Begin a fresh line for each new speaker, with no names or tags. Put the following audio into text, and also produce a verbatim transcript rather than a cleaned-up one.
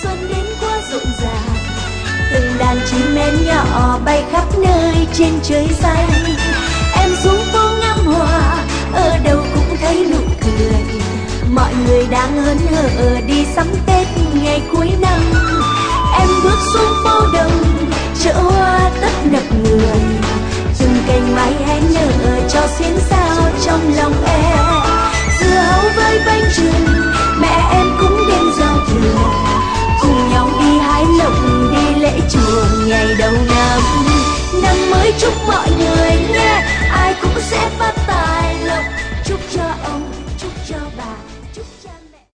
xuân đến quá rộn ràng, từng đàn chim én nhỏ bay khắp nơi trên trời xanh. Em xuống phố ngắm hoa, ở đâu cũng thấy nụ cười, mọi người đang hớn hở đi sắm Tết ngày cuối năm. Em bước xuống phố đông, chợ hoa tấp nập người, từng cành mai hé nở cho xuyến sao trong lòng em. Dưa hấu với bánh chưng, mẹ em cũng đem giao thừa, cùng nhau đi hái lộc đi lễ chùa ngày đầu năm. Năm mới chúc mọi